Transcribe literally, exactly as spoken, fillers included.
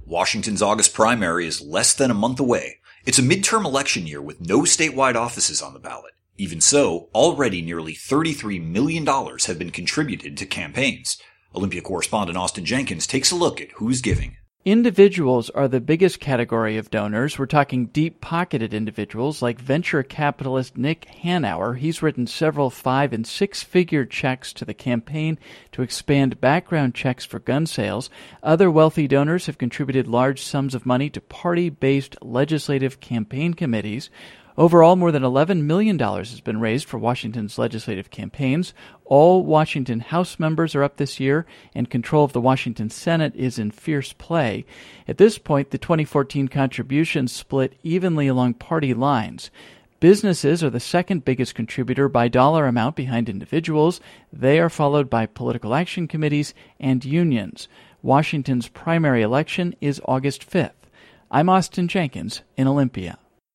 Washington's August primary is less than a month away. It's a midterm election year with no statewide offices on the ballot. Even so, already nearly thirty-three million dollars have been contributed to campaigns. Olympia correspondent Austin Jenkins takes a look at who's giving. Individuals are the biggest category of donors. We're talking deep-pocketed individuals like venture capitalist Nick Hanauer. He's written several five- and six-figure checks to the campaign to expand background checks for gun sales. Other wealthy donors have contributed large sums of money to party-based legislative campaign committees. Overall, more than eleven million dollars has been raised for Washington's legislative campaigns. All Washington House members are up this year, and control of the Washington Senate is in fierce play. At this point, the twenty fourteen contributions split evenly along party lines. Businesses are the second biggest contributor by dollar amount behind individuals. They are followed by political action committees and unions. Washington's primary election is August fifth. I'm Austin Jenkins in Olympia.